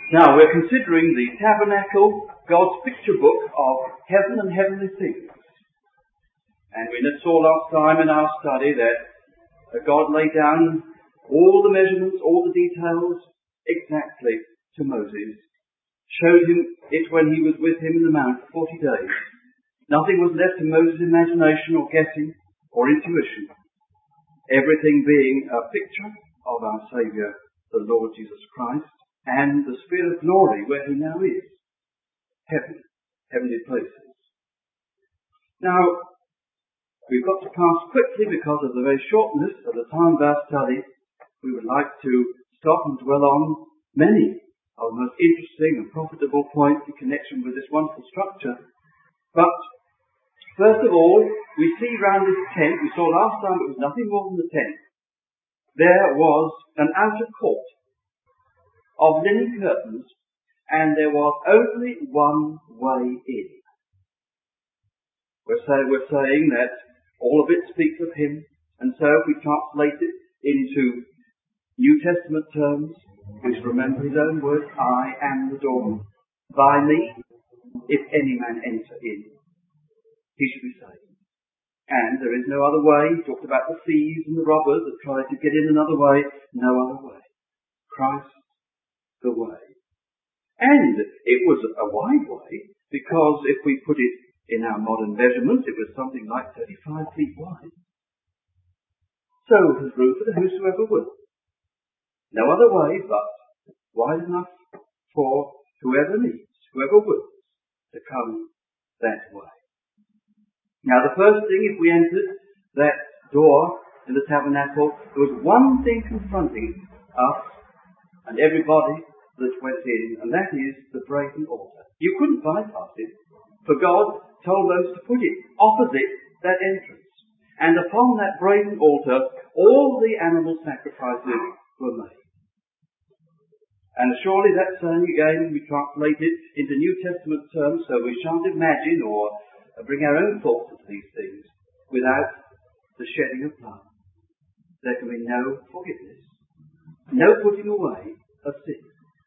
Now, we're considering the tabernacle, God's picture book of heaven and heavenly things. And we saw last time in our study that God laid down all the measurements, all the details, exactly to Moses. Showed him it when he was with him in the mount for 40 days. Nothing was left to Moses' imagination or guessing or intuition. Everything being a picture of our Saviour, the Lord Jesus Christ, and the Spirit of glory where he now is. Heaven, heavenly places. Now, we've got to pass quickly because of the very shortness of the time of our study. We would like to stop and dwell on many of the most interesting and profitable points in connection with this wonderful structure. But, first of all, we see round this tent, we saw last time it was nothing more than the tent. There was an outer court of linen curtains, and there was only one way in. We're saying that all of it speaks of him, and so if we translate it into New Testament terms, we should remember his own words, I am the door. By me, if any man enter in, he should be saved. And there is no other way. He talked about the thieves and the robbers that tried to get in another way. No other way. Christ, the way. And it was a wide way, because if we put it in our modern measurements, it was something like 35 feet wide. So there's room for whosoever will. No other way but wide enough for whoever needs, whoever wills, to come that way. Now the first thing, if we entered that door in the tabernacle, there was one thing confronting us and everybody that went in, and that is the brazen altar. You couldn't bypass it, for God told Moses to put it opposite that entrance. And upon that brazen altar, all the animal sacrifices were made. And surely that saying again, we translate it into New Testament terms, so we shan't imagine or bring our own thoughts into these things. Without the shedding of blood, there can be no forgiveness, no putting away of sin.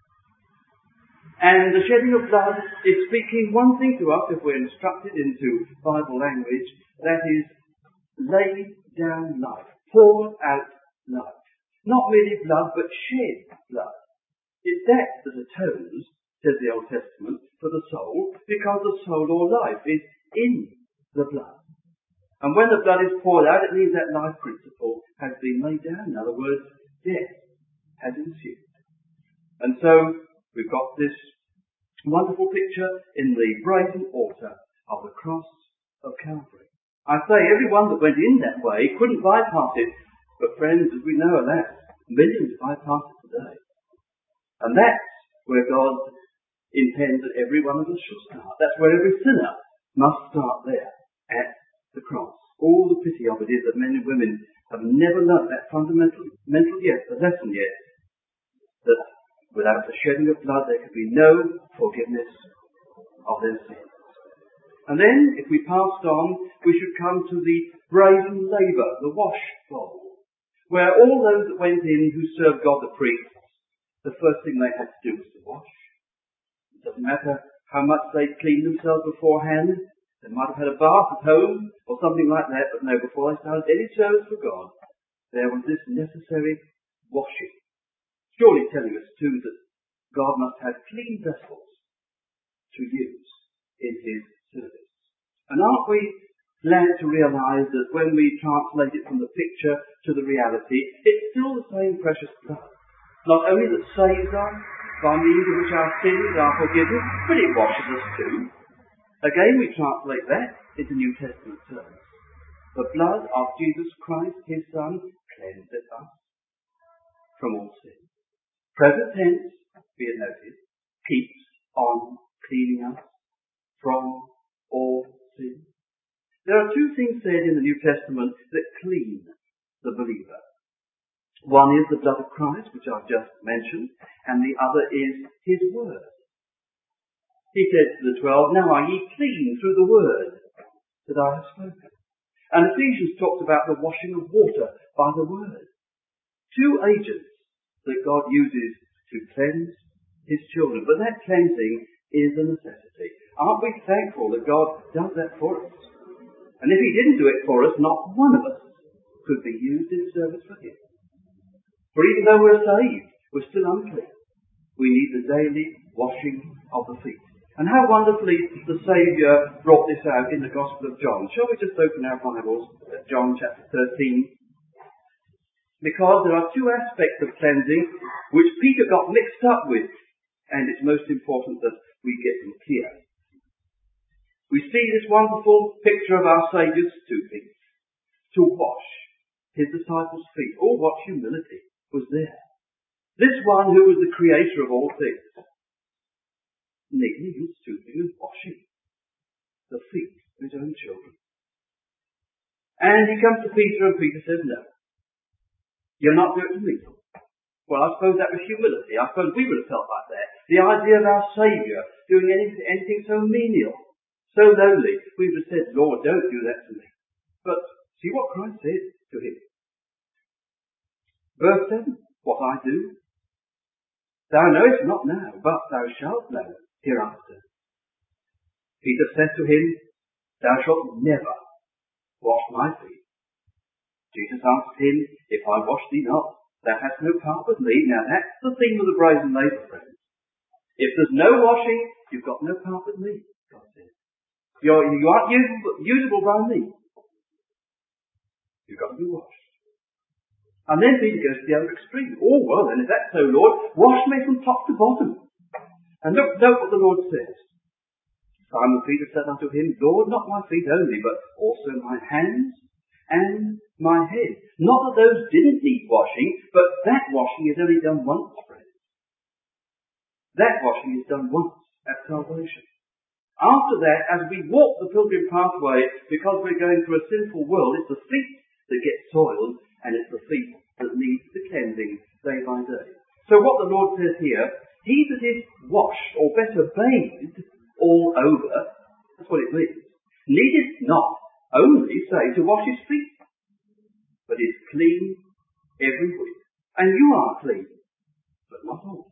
And the shedding of blood is speaking one thing to us, if we're instructed into Bible language, that is, laid down life, poured out life. Not merely blood, but shed blood. It's that atones, says the Old Testament, for the soul, because the soul or life is in the blood. And when the blood is poured out, it means that life principle has been laid down. In other words, death has ensued. And so, we've got this wonderful picture in the brazen altar of the cross of Calvary. I say, everyone that went in that way couldn't bypass it. But friends, as we know, alas, millions bypass it today. And that's where God intends that every one of us should start. That's where every sinner must start there, at the cross. All the pity of it is that men and women have never learnt that fundamental lesson yet, that without the shedding of blood there can be no forgiveness of their sins. And then, if we passed on, we should come to the brazen laver, the wash bowl, where all those that went in who served God the priests, the first thing they had to do was to wash. It doesn't matter how much they cleaned themselves beforehand. They might have had a bath at home or something like that, but no, before they started any service for God, there was this necessary washing. Surely telling us too that God must have clean vessels to use in his service. And aren't we glad to realise that when we translate it from the picture to the reality, it's still the same precious blood. Not only that saves us, by means of which our sins are forgiven, but it washes us too. Again, we translate that into New Testament terms. The blood of Jesus Christ, his Son, cleanseth us from all sin. Present tense, be it noted, keeps on cleaning us from all sin. There are two things said in the New Testament that clean the believer. One is the blood of Christ, which I've just mentioned, and the other is his word. He says to the 12, now are ye clean through the word that I have spoken. And Ephesians talks about the washing of water by the word. Two agents that God uses to cleanse his children. But that cleansing is a necessity. Aren't we thankful that God does that for us? And if he didn't do it for us, not one of us could be used in service for him. For even though we're saved, we're still unclean. We need the daily washing of the feet. And how wonderfully the Saviour brought this out in the Gospel of John. Shall we just open our Bibles at John chapter 13? Because there are two aspects of cleansing which Peter got mixed up with, and it's most important that we get them clear. We see this wonderful picture of our Saviour's stooping to wash his disciples' feet. Oh, what humility was there. This one who was the creator of all things, kneeling and stooping and washing the feet of his own children. And he comes to Peter, and Peter says, no, you're not doing it to me. Well, I suppose that was humility. I suppose we would have felt like that. The idea of our Saviour doing anything so menial, so lowly, we would have said, Lord, don't do that to me. But see what Christ said to him. Verse 7, what I do, thou knowest not now, but thou shalt know hereafter. Peter said to him, thou shalt never wash my feet. Jesus answered him, if I wash thee not, thou hast no part with me. Now that's the theme of the brazen laver, friends. If there's no washing, you've got no part with me, God says. You aren't usable by me. You've got to be washed. And then Peter goes to the other extreme. Oh, well, then if that's so, Lord, wash me from top to bottom. And look what the Lord says. Simon Peter said unto him, Lord, not my feet only, but also my hands and my head. Not that those didn't need washing, but that washing is only done once, friends. That washing is done once at salvation. After that, as we walk the pilgrim pathway, because we're going through a sinful world, it's the feet that get soiled, and it's the feet that need the cleansing day by day. So what the Lord says here, he that is washed, or better bathed, all over, that's what it means, needeth not only say to wash his feet, but is clean every week. And you are clean, but not all.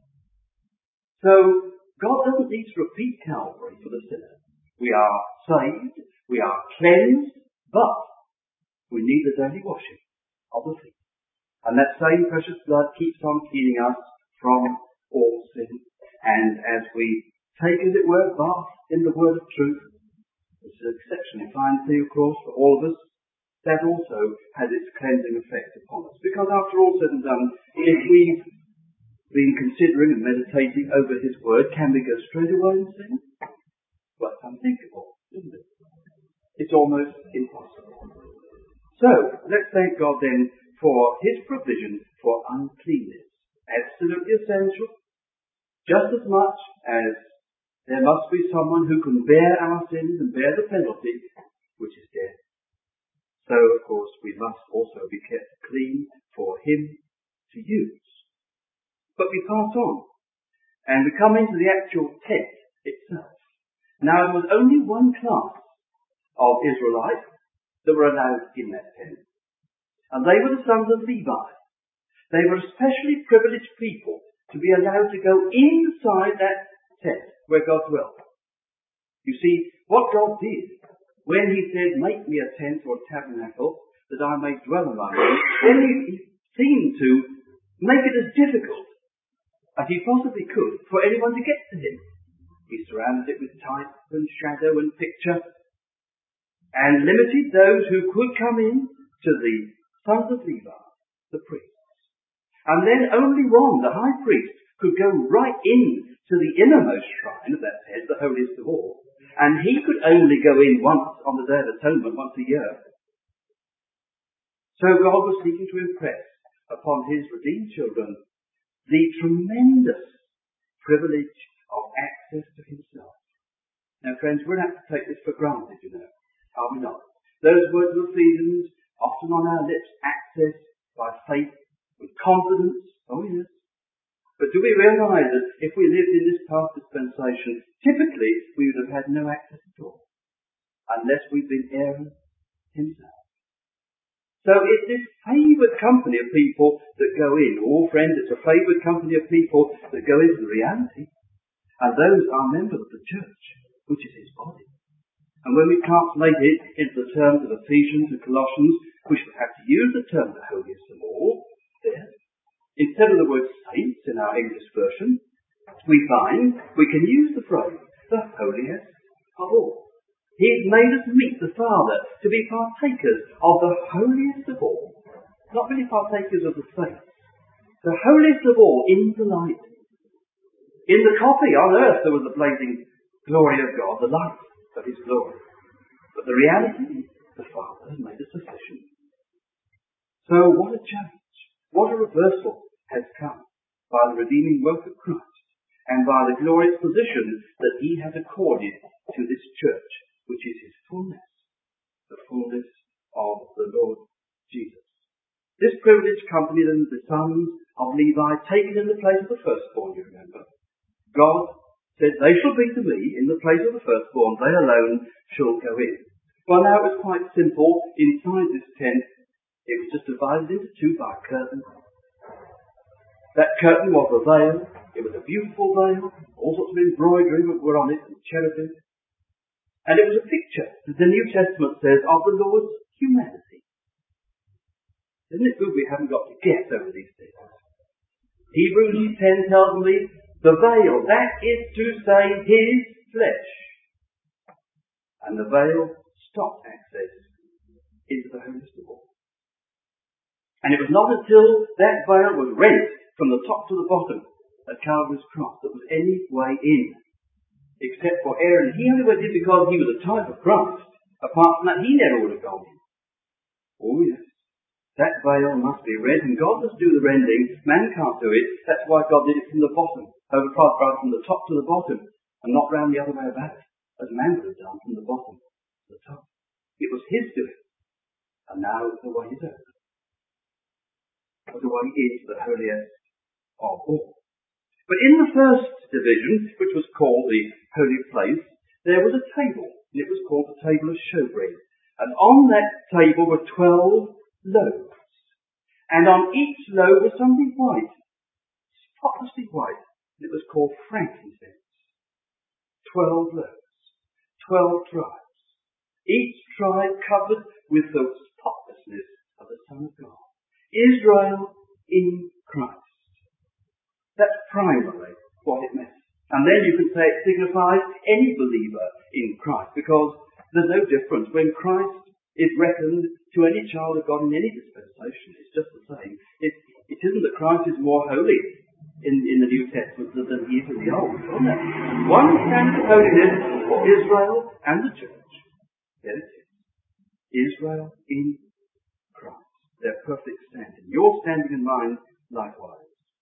So God doesn't need to repeat Calvary for the sinner. We are saved, we are cleansed, but we need the daily washing of the feet. And that same precious blood keeps on cleaning us from all sin. And as we take, as it were, bath in the word of truth, which is an exceptionally fine thing, of course, for all of us, that also has its cleansing effect upon us. Because after all said and done, if we've been considering and meditating over his word, can we go straight away and sin? Well, it's unthinkable, isn't it? It's almost impossible. So, let's thank God then for his provision for uncleanness. Absolutely essential. Just as much as there must be someone who can bear our sins and bear the penalty, which is death. So, of course, we must also be kept clean for him to use. But we pass on, and we come into the actual tent itself. Now, there was only one class of Israelites that were allowed in that tent, and they were the sons of Levi. They were especially privileged people to be allowed to go inside that tent where God dwelt. You see, what God did, when he said, make me a tent or a tabernacle, that I may dwell among you, then he seemed to make it as difficult as he possibly could for anyone to get to him. He surrounded it with type and shadow and picture, and limited those who could come in to the sons of Levi, the priests. And then only one, the high priest, could go right in to the innermost shrine of that tent, the holiest of all. And he could only go in once on the Day of Atonement, once a year. So God was seeking to impress upon his redeemed children the tremendous privilege of access to himself. Now, friends, we're not to take this for granted, you know. Are we not? Those words of Ephesians, often on our lips, access by faith, with confidence. Oh, yes. But do we realise that if we lived in this past dispensation, typically we would have had no access at all, unless we'd been Aaron himself. So it's this favoured company of people that go in. Oh, friend, it's a favoured company of people that go into the reality. And those are members of the church, which is his body. And when we translate it into the terms of Ephesians and Colossians, we should have to use the term the holiest of all there. Instead of the word saints in our English version, we find we can use the phrase the holiest of all. He's made us meet the Father to be partakers of the holiest of all. Not really partakers of the saints. The holiest of all in the light. In the copy on earth there was the blazing glory of God, the light of his glory. But the reality, the Father has made us sufficient. So what a change, what a reversal has come by the redeeming work of Christ and by the glorious position that he has accorded to this church, which is his fullness, the fullness of the Lord Jesus. This privileged company, then, the sons of Levi, taken in the place of the firstborn, you remember. God said, they shall be to me in the place of the firstborn, they alone shall go in. Well, now it was quite simple. Inside this tent, it was just divided into two by a curtain. That curtain was a veil. It was a beautiful veil. All sorts of embroidery were on it, and cherubim. And it was a picture, as the New Testament says, of the Lord's humanity. Isn't it good we haven't got to guess over these things? Hebrews 10 tells me, the veil, that is to say, his flesh. And the veil stopped access into the holiest of all. And it was not until that veil was rent from the top to the bottom at Calvary's cross that was any way in. Except for Aaron. He only went in because he was a type of Christ. Apart from that, he never would have gone in. Oh yes. That veil must be rent, and God must do the rending. Man can't do it. That's why God did it from the bottom. Rather from the top to the bottom, and not round the other way about, as man would have done from the bottom to the top. It was his doing. And now it's the way is open. The way into the holiest of all. But in the first division, which was called the holy place, there was a table, and it was called the table of showbread. And on that table were 12 loaves. And on each loaf was something white, spotlessly white. It was called frankincense. 12 loaves, 12 tribes. Each tribe covered with the spotlessness of the Son of God. Israel in Christ. That's primarily what it meant. And then you could say it signifies any believer in Christ, because there's no difference. When Christ is reckoned to any child of God in any dispensation, it's just the same. It isn't that Christ is more holy in the New Testament than he is in the Old. Isn't it? One standard of holiness for Israel and the church. There it is. Israel in Christ. Their perfect standing. Your standing and mine likewise.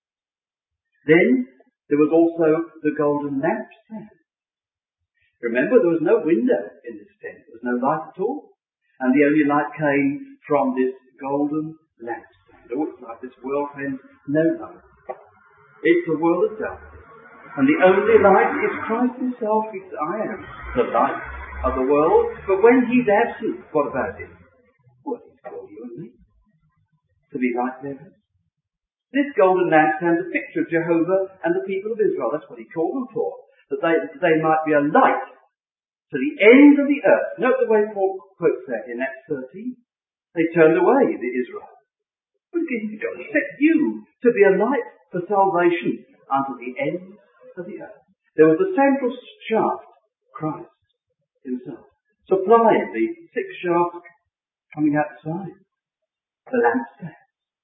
Then there was also the golden lampstand. Remember, there was no window in this tent. There was no light at all. And the only light came from this golden lampstand. Oh, it's like this world, friends, no light. It's a world of darkness. And the only light is Christ himself. He says, I am the light of the world. But when he's absent, what about him? Well, he's called you and me to be light bearers. This golden lampstand is a picture of Jehovah and the people of Israel. That's what he called them for. That they might be a light to the end of the earth. Note the way Paul quotes that in Acts 13. They turned away, the Israel. But God set you to be a light for salvation unto the end of the earth. There was the central shaft, Christ himself, supplying the 6 shafts coming out the side. The lampstand.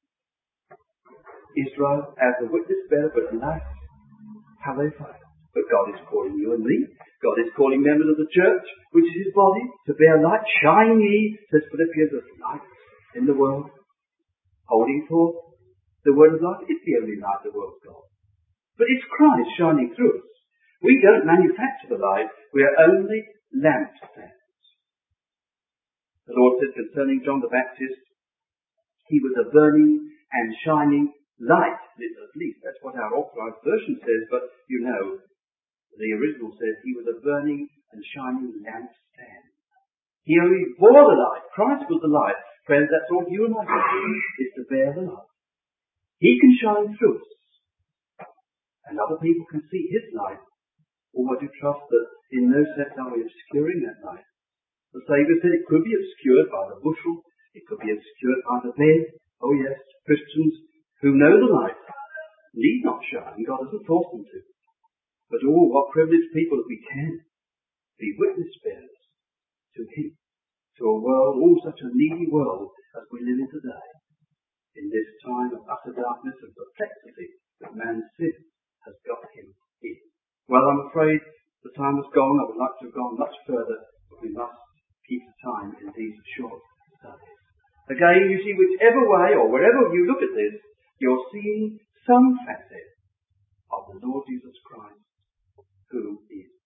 Israel as the witness bearer, but alas, how they failed. But God is calling you and me. God is calling members of the church, which is his body, to bear light. Shine ye, says Philippians, as lights in the world, holding forth the word of life. It's the only light the world's got. But it's Christ shining through us. We don't manufacture the light. We are only lampstands. The Lord said concerning John the Baptist, he was a burning and shining light, at least that's what our authorized version says, but you know, the original says he was a burning and shining lampstand. He only bore the light. Christ was the light Friends, that's all you and I can do, is to bear the light. He can shine through us, and other people can see his light. Or I do trust that in no sense are we obscuring that light. The Saviour said it could be obscured by the bushel, it could be obscured by the bed. Oh yes, Christians who know the light need not shine. God doesn't force them to. But oh, what privileged people that we can be witness bearers to him, to a world, oh, such a needy world as we live in today, in this time of utter darkness and perplexity that man's sin has got him in. Well, I'm afraid the time has gone. I would like to have gone much further, but we must keep the time in these short studies. Again, you see, whichever way or wherever you look at this, you're seeing some facet of the Lord Jesus Christ, who is